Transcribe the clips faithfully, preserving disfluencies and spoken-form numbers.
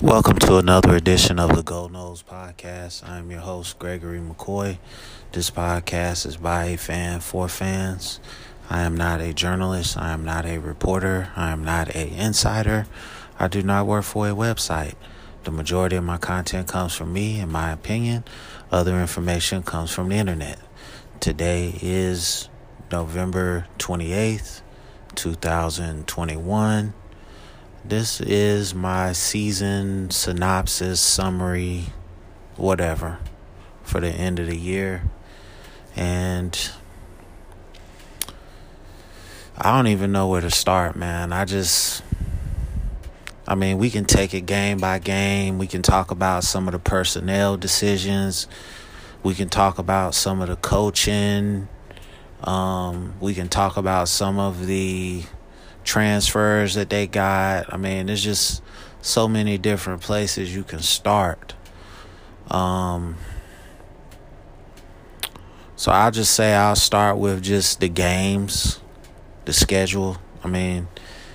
Welcome to another edition of the Go Nose Podcast. I'm your host, Gregory McCoy. This podcast is by a fan for fans. I am not a journalist. I am not a reporter. I am not an insider. I do not work for a website. The majority of my content comes from me, in my opinion. Other information comes from the internet. Today is November twenty-eighth, twenty twenty-one. This is my season synopsis, summary, whatever, for the end of the year. And I don't even know where to start, man. I just, I mean, we can take it game by game. We can talk about some of the personnel decisions. We can talk about some of the coaching. Um, we can talk about some of the transfers that they got. I mean, there's just so many different places you can start. Um, so I'll just say I'll start with just the games, the schedule. I mean,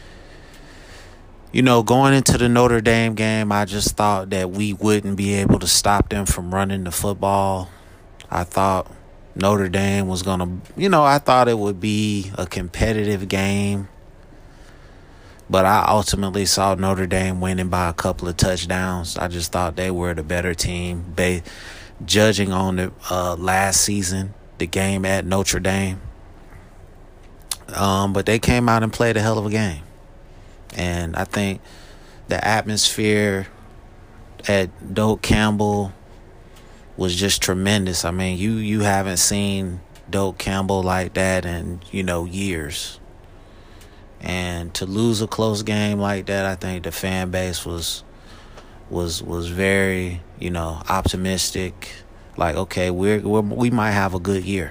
you know, going into the Notre Dame game, I just thought that we wouldn't be able to stop them from running the football. I thought Notre Dame was going to, you know, I thought it would be a competitive game. But I ultimately saw Notre Dame winning by a couple of touchdowns. I just thought they were the better team. Ba- judging on the uh, last season, the game at Notre Dame. Um, but they came out and played a hell of a game. And I think the atmosphere at Doak Campbell was just tremendous. I mean, you, you haven't seen Doak Campbell like that in, you know, years. And to lose a close game like that, I think the fan base was was was very, you know, optimistic. Like, okay, we're, we're we might have a good year,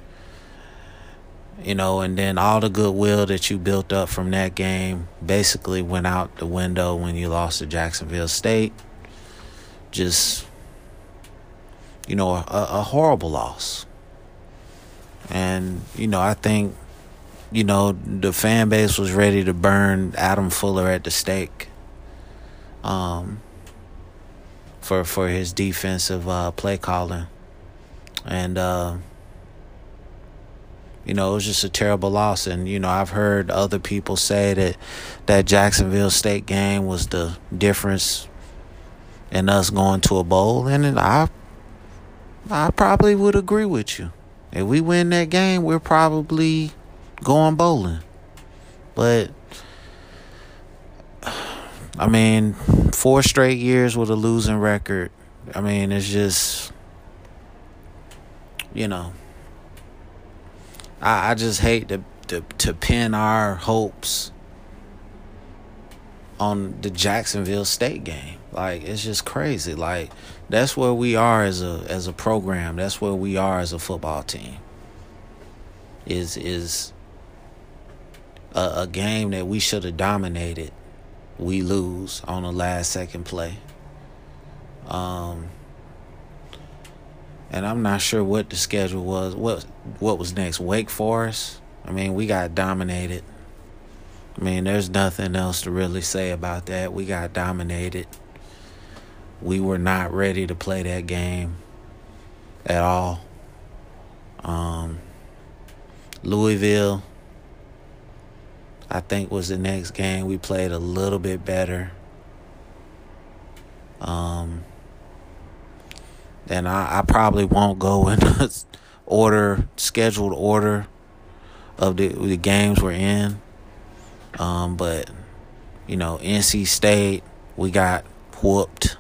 you know. And then all the goodwill that you built up from that game basically went out the window when you lost to Jacksonville State. Just, you know, a, a horrible loss. And you know, I think, you know, the fan base was ready to burn Adam Fuller at the stake um, for for his defensive uh, play calling. And, uh, you know, it was just a terrible loss. And, you know, I've heard other people say that that Jacksonville State game was the difference in us going to a bowl. And I, I probably would agree with you. If we win that game, we're probably going bowling. But I mean, four straight years with a losing record. I mean, it's just, you know, I, I just hate to, to to pin our hopes on the Jacksonville State game. Like, it's just crazy. Like, that's where we are as a as a program. That's where we are as a football team. Is is A, a game that we should have dominated, we lose on the last second play. Um, and I'm not sure what the schedule was. What what was next? Wake Forest? I mean, we got dominated. I mean, there's nothing else to really say about that. We got dominated. We were not ready to play that game at all. Um, Louisville, I think, was the next game. We played a little bit better. Um, and I, I probably won't go in order, scheduled order of the, the games we're in. Um, but, you know, N C State, we got whooped.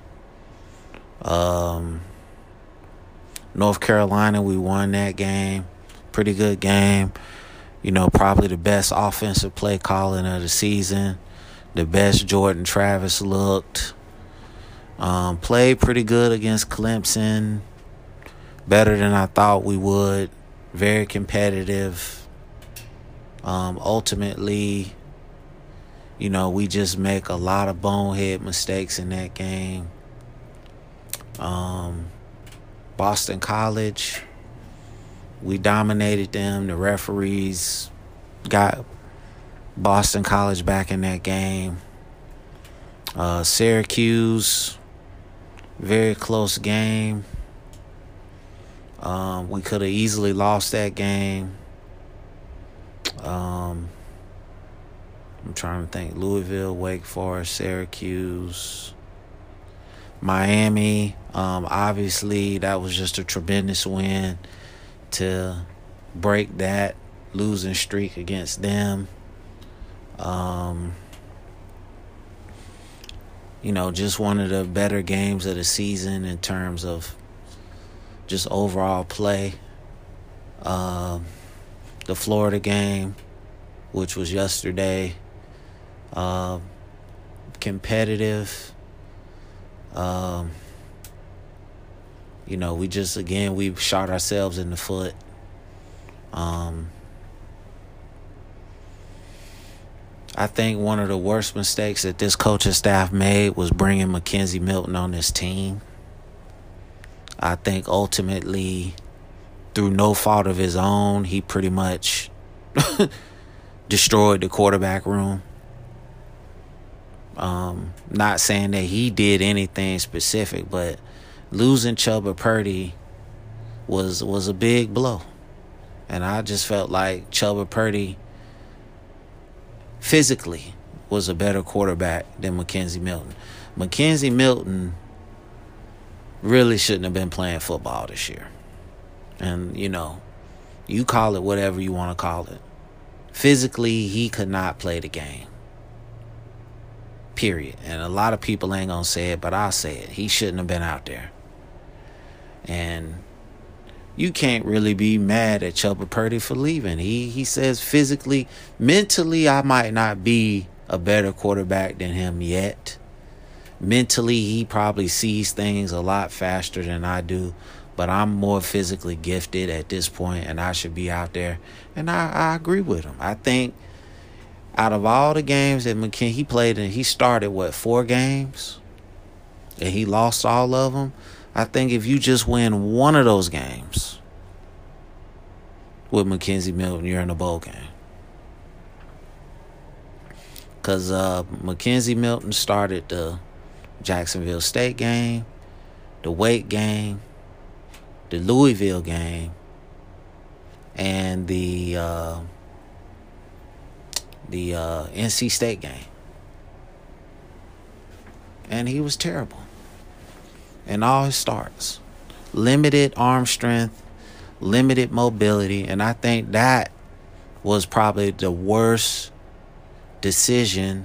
Um, North Carolina, we won that game. Pretty good game. You know, probably the best offensive play calling of the season. The best Jordan Travis looked. Um, played pretty good against Clemson. Better than I thought we would. Very competitive. Um, ultimately, you know, we just make a lot of bonehead mistakes in that game. Um, Boston College, we dominated them. The referees got Boston College back in that game. Uh, Syracuse, very close game. Um, we could have easily lost that game. Um, I'm trying to think. Louisville, Wake Forest, Syracuse, Miami. Um, obviously, that was just a tremendous win to break that losing streak against them. Um, you know, just one of the better games of the season in terms of just overall play. Um, the Florida game, which was yesterday, uh, competitive. Um, you know, we just, again, we shot ourselves in the foot. Um, I think one of the worst mistakes that this coaching staff made was bringing McKenzie Milton on this team. I think ultimately, through no fault of his own, he pretty much destroyed the quarterback room. Um, not saying that he did anything specific, but losing Chubba Purdy was was a big blow. And I just felt like Chubba Purdy physically was a better quarterback than McKenzie Milton. McKenzie Milton really shouldn't have been playing football this year. And, you know, you call it whatever you want to call it. Physically, he could not play the game. Period. And a lot of people ain't going to say it, but I'll say it. He shouldn't have been out there. And you can't really be mad at Chubba Purdy for leaving. He he says physically, mentally, I might not be a better quarterback than him yet. Mentally, he probably sees things a lot faster than I do. But I'm more physically gifted at this point, and I should be out there. And I, I agree with him. I think out of all the games that McKenzie, he played in, he started, what, four games? And he lost all of them. I think if you just win one of those games with McKenzie Milton, you're in a bowl game. Because uh, McKenzie Milton started the Jacksonville State game, the Wake game, the Louisville game, and the uh, the uh, N C State game. And he was terrible in all his starts. Limited arm strength, limited mobility, and I think that was probably the worst decision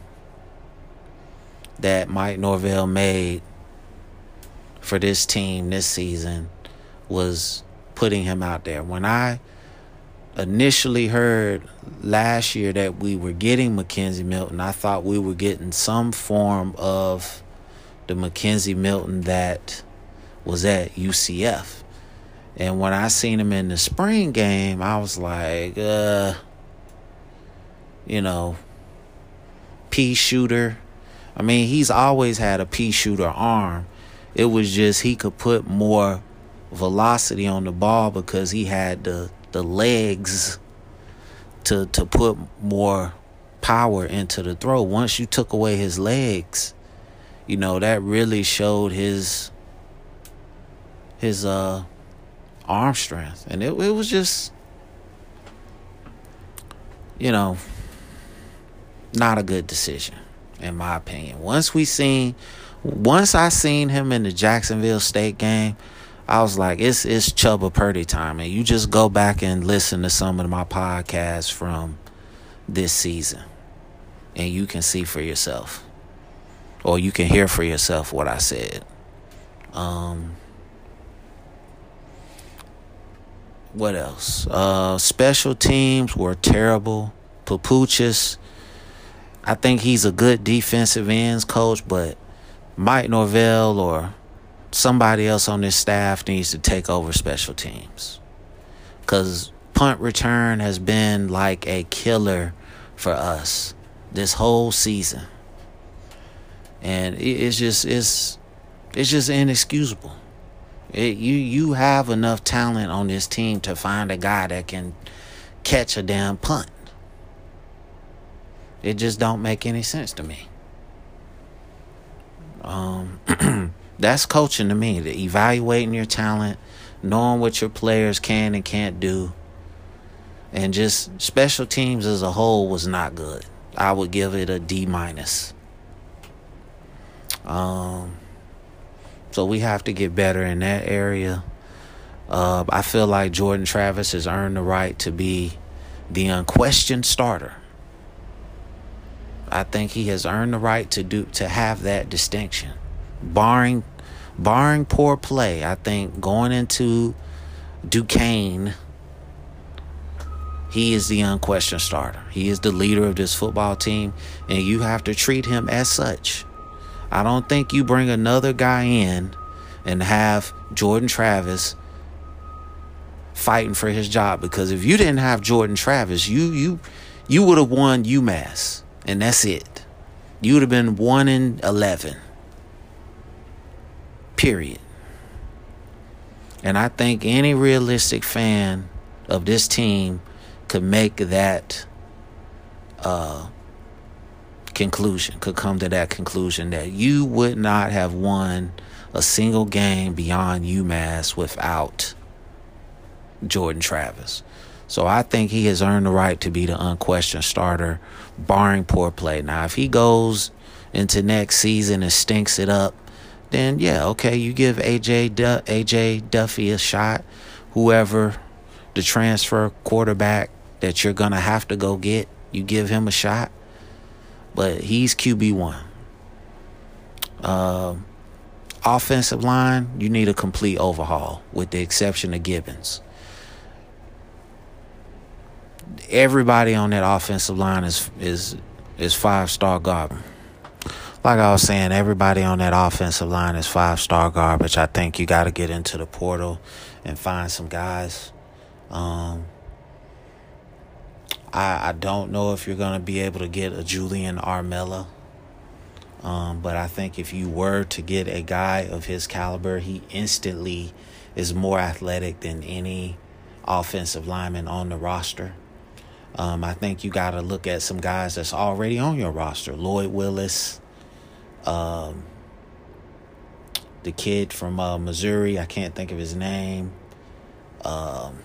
that Mike Norvell made for this team this season, was putting him out there. When I initially heard last year that we were getting McKenzie Milton, I thought we were getting some form of the McKenzie Milton that was at U C F. And when I seen him in the spring game, I was like, uh, you know, pea shooter. I mean, he's always had a pea shooter arm. It was just he could put more velocity on the ball because he had the the legs to to put more power into the throw. Once you took away his legs, you know, that really showed his his uh arm strength. And it it was just, you know, not a good decision, in my opinion. Once we seen once I seen him in the Jacksonville State game, I was like, it's it's Chubba Purdy time. And you just go back and listen to some of my podcasts from this season, and you can see for yourself, or you can hear for yourself what I said. Um, what else? Uh, special teams were terrible. Papuchis, I think he's a good defensive ends coach, but Mike Norvell or somebody else on this staff needs to take over special teams, because punt return has been like a killer for us this whole season, and it's just it's it's just inexcusable. It, you you have enough talent on this team to find a guy that can catch a damn punt. It just don't make any sense to me. That's coaching to me, the evaluating your talent, knowing what your players can and can't do. And just special teams as a whole was not good. I would give it a D minus. Um, so we have to get better in that area. Uh, I feel like Jordan Travis has earned the right to be the unquestioned starter. I think he has earned the right to do to have that distinction. Barring barring poor play, I think going into Duquesne, he is the unquestioned starter. He is the leader of this football team, and you have to treat him as such. I don't think you bring another guy in and have Jordan Travis fighting for his job, because if you didn't have Jordan Travis, you you you would have won UMass, and that's it. You would have been one in eleven. Period. And I think any realistic fan of this team could make that uh, conclusion, could come to that conclusion that you would not have won a single game beyond UMass without Jordan Travis. So I think he has earned the right to be the unquestioned starter, barring poor play. Now, if he goes into next season and stinks it up, then yeah, okay, you give A J Du- A J Duffy a shot, whoever the transfer quarterback that you're going to have to go get, you give him a shot. But he's Q B one. Uh, offensive line, you need a complete overhaul, with the exception of Gibbons. Everybody on that offensive line is is is five-star garbage. Like I was saying, everybody on that offensive line is five-star garbage. I think you got to get into the portal and find some guys. Um, I, I don't know if you're going to be able to get a Julian Armella. Um, but I think if you were to get a guy of his caliber, he instantly is more athletic than any offensive lineman on the roster. Um, I think you got to look at some guys that's already on your roster. Lloyd Willis, um, the kid from uh, Missouri, I can't think of his name. Um,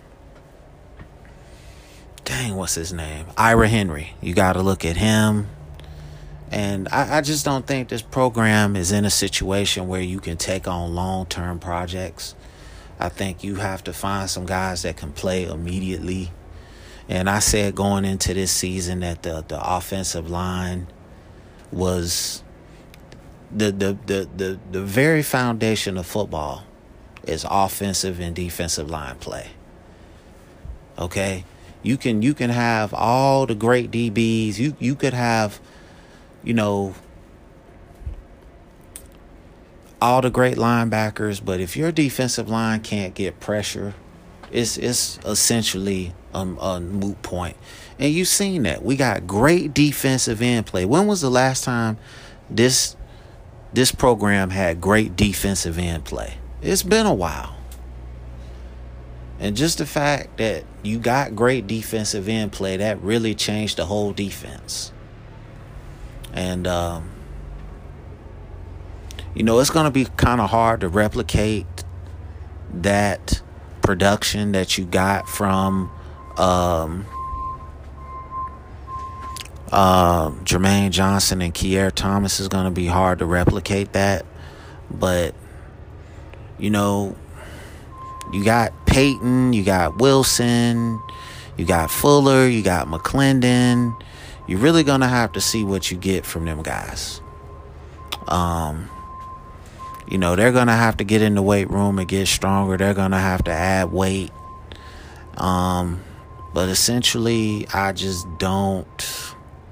dang, what's his name? Ira Henry. You got to look at him. And I, I just don't think this program is in a situation where you can take on long-term projects. I think you have to find some guys that can play immediately. And I said going into this season that the, the offensive line was the, the the the the very foundation of football is offensive and defensive line play. Okay? You can you can have all the great D Bs. You you could have, you know, all the great linebackers, but if your defensive line can't get pressure, it's it's essentially a, a moot point. And you've seen that. We got great defensive end play. When was the last time this this program had great defensive end play? It's been a while. And just the fact that you got great defensive end play, that really changed the whole defense. And, um, you know, it's going to be kind of hard to replicate that production that you got from um, uh, Jermaine Johnson and Keir Thomas. Is going to be hard to replicate that. But, you know, you got Peyton, you got Wilson, you got Fuller, you got McClendon. You're really going to have to see what you get from them guys. Um, you know, they're going to have to get in the weight room and get stronger. They're going to have to add weight. Um, but essentially, I just don't...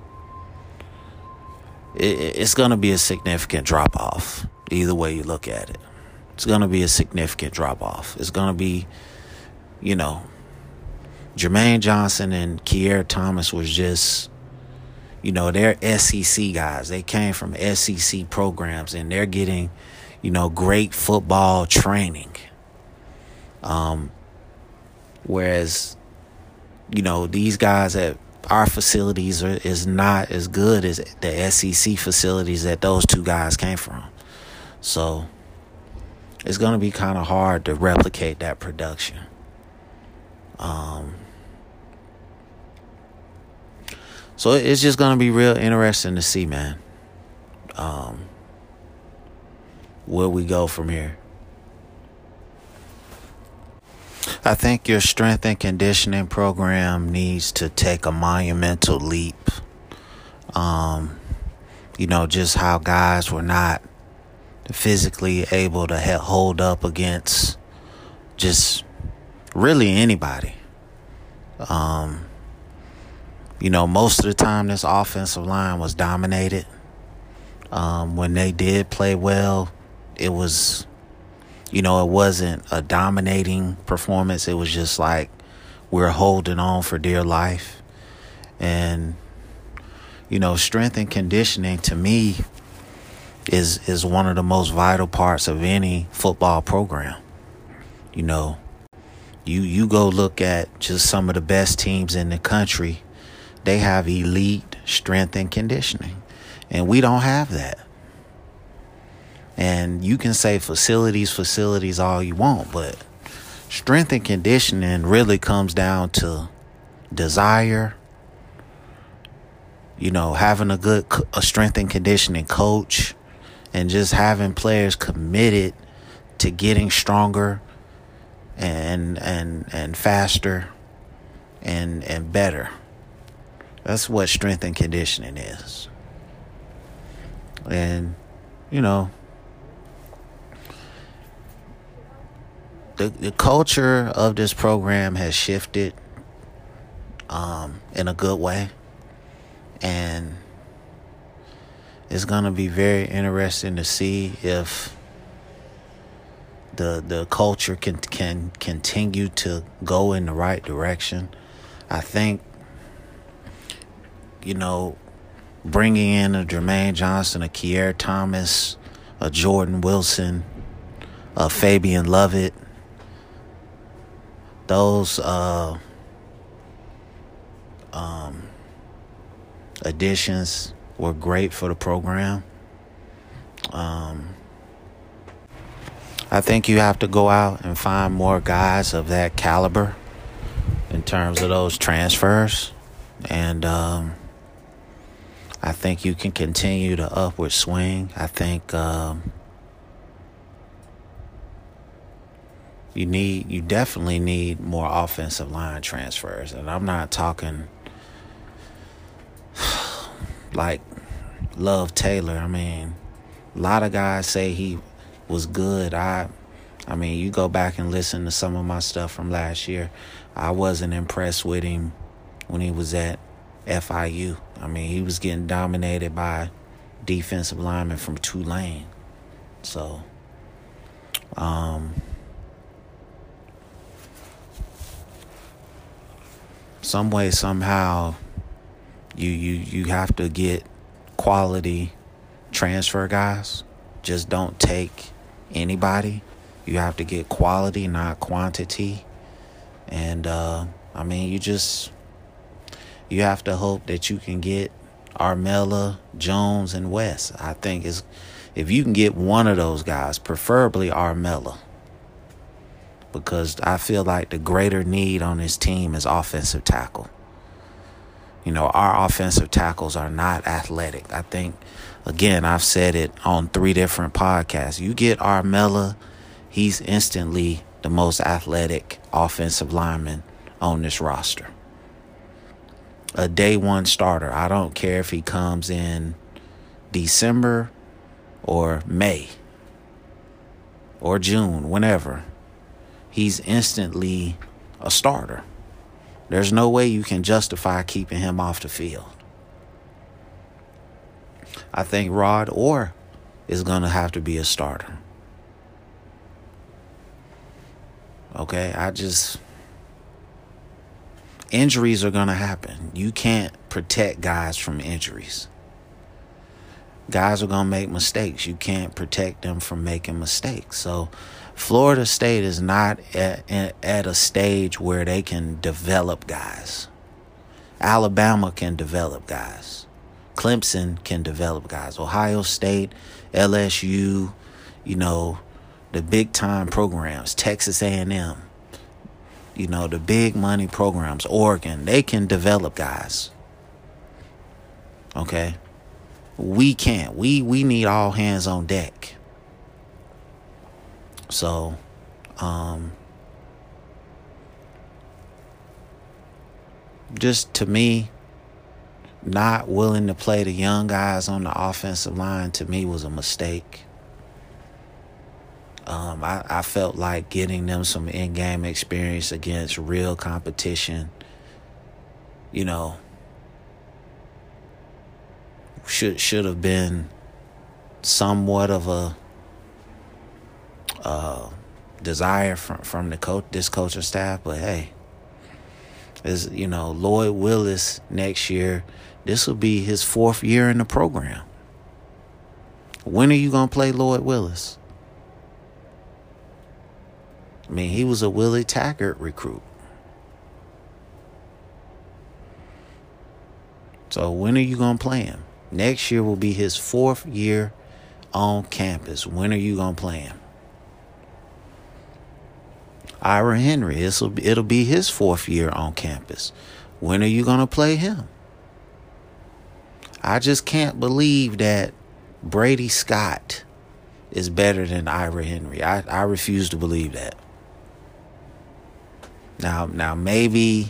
It, it's going to be a significant drop-off, either way you look at it. It's going to be a significant drop-off. It's going to be, you know, Jermaine Johnson and Keir Thomas was just... You know, they're S E C guys. They came from S E C programs, and they're getting, you know, great football training. Um, whereas, you know, these guys at our facilities are, is not as good as the S E C facilities that those two guys came from. So it's going to be kind of hard to replicate that production. Um, so it's just going to be real interesting to see, man, um, where we go from here. I think your strength and conditioning program needs to take a monumental leap. Um, you know, just how guys were not physically able to he- hold up against just really anybody. Um, you know, most of the time this offensive line was dominated. Um, when they did play well, it was, you know, it wasn't a dominating performance. It was just like we're holding on for dear life. And, you know, strength and conditioning to me is is one of the most vital parts of any football program. You know, you you go look at just some of the best teams in the country. They have elite strength and conditioning, and we don't have that. And you can say facilities, facilities all you want, but strength and conditioning really comes down to desire, you know, having a good a strength and conditioning coach, and just having players committed to getting stronger and and and faster and and better. That's what strength and conditioning is. And, you know, the the culture of this program has shifted um, in a good way. And it's going to be very interesting to see if the the culture can can continue to go in the right direction. I think, you know, bringing in a Jermaine Johnson, a Kier Thomas, a Jordan Wilson, a Fabian Lovett, those uh, um, additions were great for the program. Um, I think you have to go out and find more guys of that caliber in terms of those transfers. And um, I think you can continue the upward swing. I think um, you need, you definitely need more offensive line transfers. And I'm not talking like Love Taylor. I mean, a lot of guys say he was good. I I mean, you go back and listen to some of my stuff from last year. I wasn't impressed with him when he was at F I U. I mean, he was getting dominated by defensive linemen from Tulane. So, um, some way, somehow, you you you have to get quality transfer guys. Just don't take anybody. You have to get quality, not quantity. And uh, I mean, you just you have to hope that you can get Armella, Jones, and West. I think is if you can get one of those guys, preferably Armella, because I feel like the greater need on this team is offensive tackle. You know, our offensive tackles are not athletic. I think, again, I've said it on three different podcasts. You get Armella, he's instantly the most athletic offensive lineman on this roster. A day one starter. I don't care if he comes in December or May or June, whenever. He's instantly a starter. There's no way you can justify keeping him off the field. I think Rod Orr is going to have to be a starter. Okay, I just... Injuries are going to happen. You can't protect guys from injuries. Guys are going to make mistakes. You can't protect them from making mistakes. So Florida State is not at, at a stage where they can develop guys. Alabama can develop guys. Clemson can develop guys. Ohio State, L S U, you know, the big time programs, Texas A and M, you know, the big money programs, Oregon, they can develop guys. Okay? We can't. We we need all hands on deck. So, um, just to me, not willing to play the young guys on the offensive line, to me, was a mistake. Um, I, I felt like getting them some in-game experience against real competition, you know, should should have been somewhat of a uh, desire from from the coach, this coaching staff. But hey, as you know, Lloyd Willis next year, this will be his fourth year in the program. When are you gonna play Lloyd Willis? I mean, he was a Willie Taggart recruit. So when are you going to play him? Next year will be his fourth year on campus. When are you going to play him? Ira Henry, it'll be, it'll be his fourth year on campus. When are you going to play him? I just can't believe that Brady Scott is better than Ira Henry. I, I refuse to believe that. Now, now maybe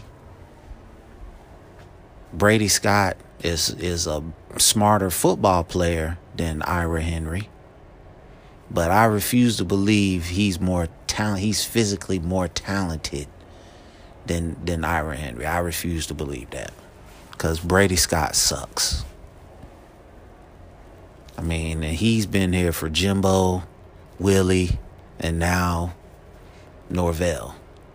Brady Scott is is a smarter football player than Ira Henry, but I refuse to believe he's more talent. He's physically more talented than than Ira Henry. I refuse to believe that because Brady Scott sucks. I mean, and he's been here for Jimbo, Willie, and now Norvell.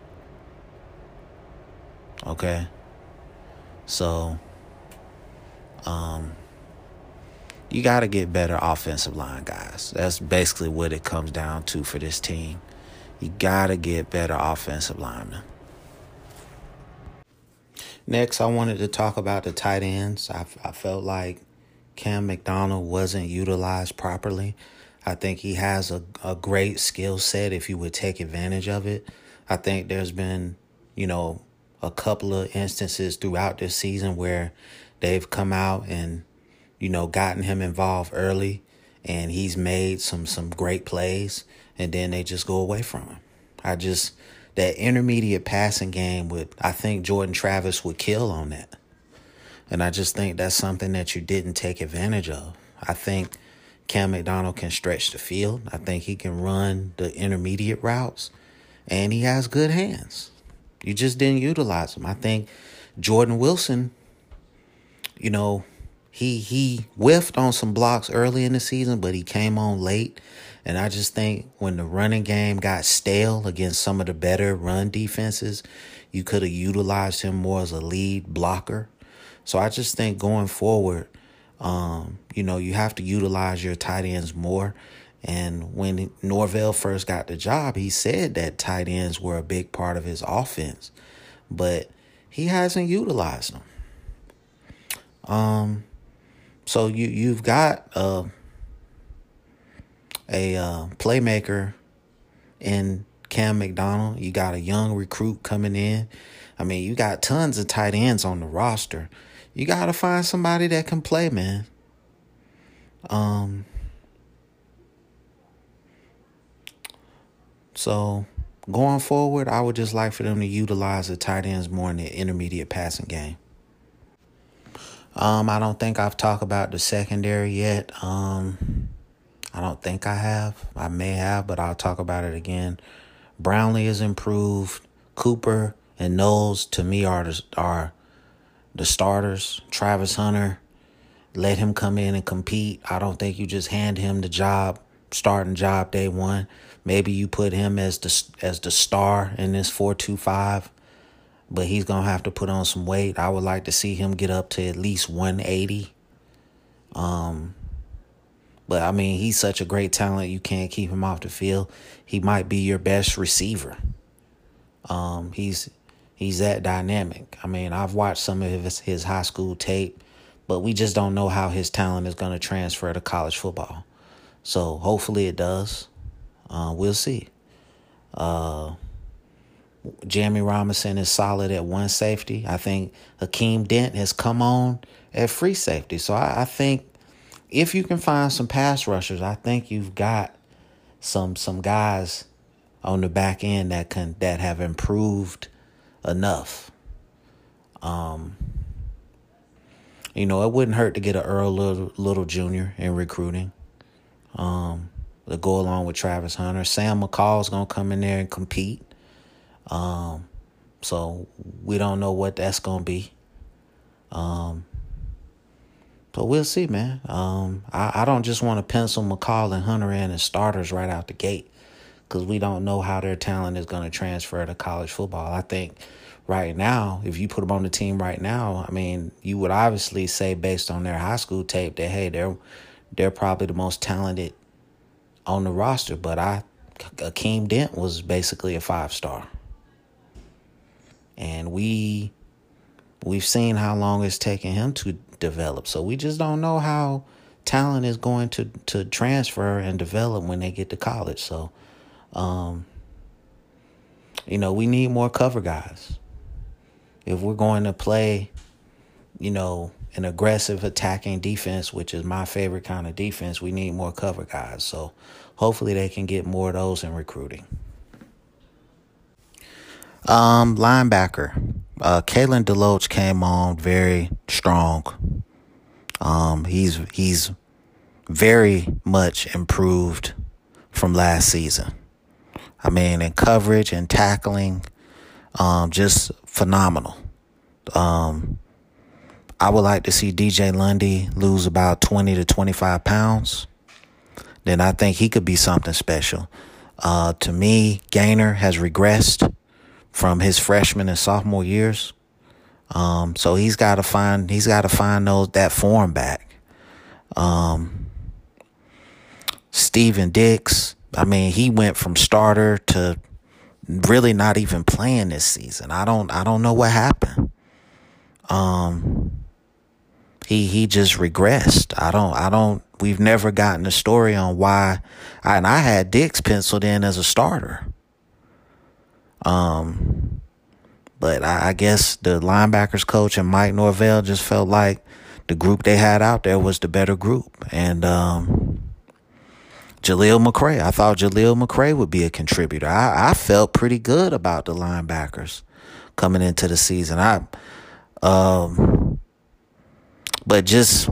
Okay, so um, you got to get better offensive line guys. That's basically what it comes down to for this team. You got to get better offensive linemen. Next, I wanted to talk about the tight ends. I, I felt like Cam McDonald wasn't utilized properly. I think he has a, a great skill set if you would take advantage of it. I think there's been, you know, a couple of instances throughout this season where they've come out and, you know, gotten him involved early and he's made some some great plays and then they just go away from him. I just, that intermediate passing game would, I think Jordan Travis would kill on that. And I just think that's something that you didn't take advantage of. I think Cam McDonald can stretch the field. I think he can run the intermediate routes and he has good hands. You just didn't utilize him. I think Jordan Wilson, you know, he he whiffed on some blocks early in the season, but he came on late. And I just think when the running game got stale against some of the better run defenses, you could have utilized him more as a lead blocker. So I just think going forward, um, you know, you have to utilize your tight ends more. And when Norvell first got the job, he said that tight ends were a big part of his offense, but he hasn't utilized them. Um, so you you've got uh, a uh, playmaker in Cam McDonald. You got a young recruit coming in. I mean, you got tons of tight ends on the roster. You got to find somebody that can play, man. Um. So going forward, I would just like for them to utilize the tight ends more in the intermediate passing game. Um, I don't think I've talked about the secondary yet. Um, I don't think I have. I may have, but I'll talk about it again. Brownlee is improved. Cooper and Knowles, to me, are the, are the starters. Travis Hunter, let him come in and compete. I don't think you just hand him the job, starting job day one. Maybe you put him as the as the star in this four two five, but he's going to have to put on some weight. I would like to see him get up to at least one eighty. Um, but, I mean, he's such a great talent, you can't keep him off the field. He might be your best receiver. Um, he's he's that dynamic. I mean, I've watched some of his, his high school tape, but we just don't know how his talent is going to transfer to college football. So hopefully it does. Uh, we'll see. Uh, Jeremy Robinson is solid at one safety. I think Hakeem Dent has come on at free safety. So I, I think if you can find some pass rushers, I think you've got some some guys on the back end that can that have improved enough. Um, you know, it wouldn't hurt to get an Earl Little, Little Junior in recruiting. Um, to go along with Travis Hunter. Sam McCall's gonna come in there and compete. Um, so we don't know what that's gonna be. Um, but we'll see, man. Um, I, I don't just want to pencil McCall and Hunter in as starters right out the gate, because we don't know how their talent is going to transfer to college football. I think right now, if you put them on the team right now, I mean, you would obviously say based on their high school tape that, hey, they're they're probably the most talented on the roster. But I, Akeem Dent was basically a five-star. And we, we've seen how long it's taken him to develop. So we just don't know how talent is going to, to transfer and develop when they get to college. So, um, you know, we need more cover guys. If we're going to play, you know, an aggressive attacking defense, which is my favorite kind of defense, we need more cover guys. So hopefully they can get more of those in recruiting. Um, linebacker. Uh, Kalen DeLoach came on very strong. Um, he's he's very much improved from last season. I mean, in coverage and tackling, um, just phenomenal. Um, I would like to see D J Lundy lose about twenty to twenty-five pounds. Then I think he could be something special. Uh, to me, Gainer has regressed from his freshman and sophomore years. Um, so he's got to find he's got to find those that form back. Um, Steven Dix, I mean, he went from starter to really not even playing this season. I don't I don't know what happened. Um, he he just regressed. I don't I don't. We've never gotten a story on why. And I had Dix penciled in as a starter. Um, but I, I guess the linebackers coach and Mike Norvell just felt like the group they had out there was the better group. And um, Jaleel McRae, I thought Jaleel McRae would be a contributor. I, I felt pretty good about the linebackers coming into the season. I, um, but just,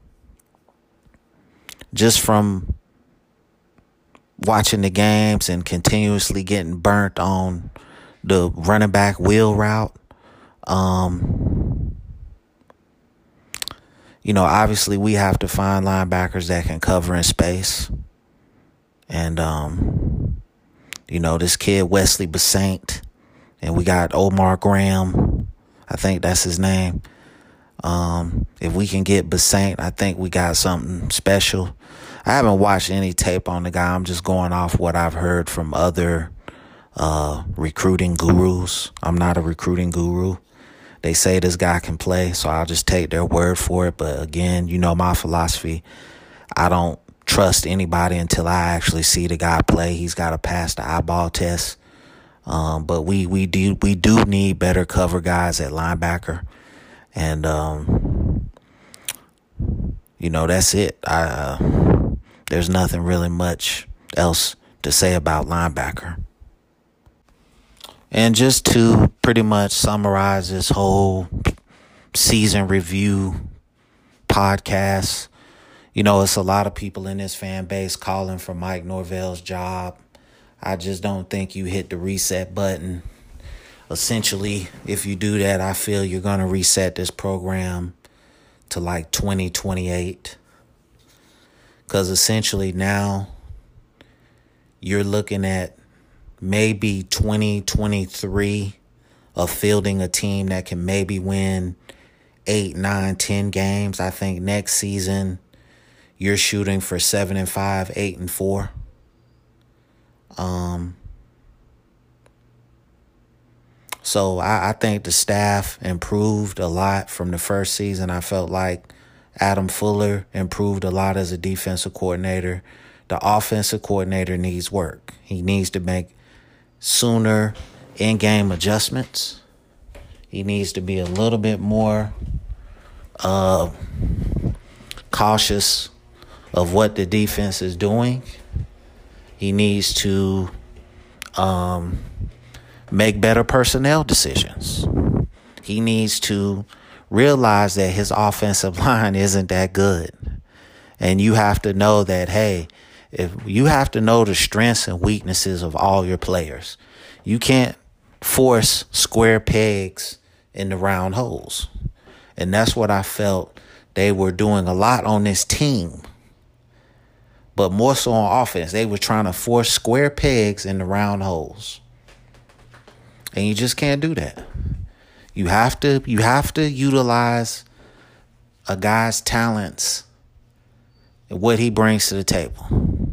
just from watching the games and continuously getting burnt on the running back wheel route, um, you know, obviously we have to find linebackers that can cover in space. And, um, you know, this kid, Wesley Basaint, and we got Omar Graham. I think that's his name. Um, if we can get Basaint, I think we got something special. I haven't watched any tape on the guy. I'm just going off what I've heard from other uh, recruiting gurus. I'm not a recruiting guru. They say this guy can play, so I'll just take their word for it. But again, you know my philosophy. I don't trust anybody until I actually see the guy play. He's got to pass the eyeball test. Um, but we we do we do need better cover guys at linebacker, and um, you know that's it. I uh, there's nothing really much else to say about linebacker. And just to pretty much summarize this whole season review podcast, you know, it's a lot of people in this fan base calling for Mike Norvell's job. I just don't think you hit the reset button. Essentially, if you do that, I feel you're going to reset this program to like twenty twenty-eight. Because essentially now you're looking at maybe twenty twenty-three of fielding a team that can maybe win eight, nine, ten games. I think next season you're shooting for seven and five, eight and four. Um, so I, I think the staff improved a lot from the first season. I felt like Adam Fuller improved a lot as a defensive coordinator. the offensive coordinator needs work. He needs to make sooner in-game adjustments. He needs to be a little bit more uh, cautious of what the defense is doing. He needs to um, make better personnel decisions. He needs to realize that his offensive line isn't that good. And you have to know that, hey, if you have to know the strengths and weaknesses of all your players. You can't force square pegs into round holes. And that's what I felt they were doing a lot on this team. But more so on offense, they were trying to force square pegs into round holes. And you just can't do that. You have to you have to utilize a guy's talents and what he brings to the table.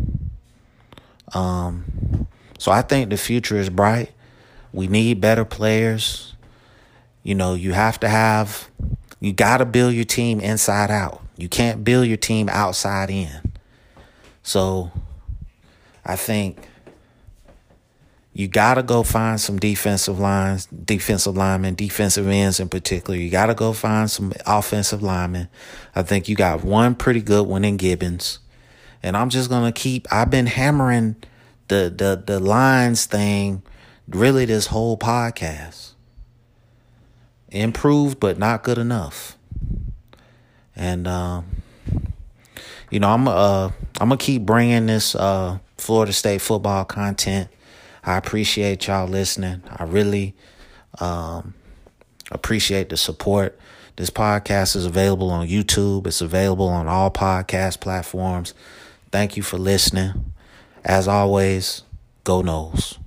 Um, so I think the future is bright. We need better players. You know, you have to have, you got to build your team inside out. You can't build your team outside in. So I think you got to go find some defensive lines, defensive linemen, defensive ends in particular. You got to go find some offensive linemen. I think you got one pretty good one in Gibbons. And I'm just going to keep, I've been hammering the, the, the lines thing really this whole podcast. Improved, but not good enough. And, um, you know, I'm uh, I'm going to keep bringing this uh, Florida State football content. I appreciate y'all listening. I really um, appreciate the support. This podcast is available on YouTube. It's available on all podcast platforms. Thank you for listening. As always, go Noles.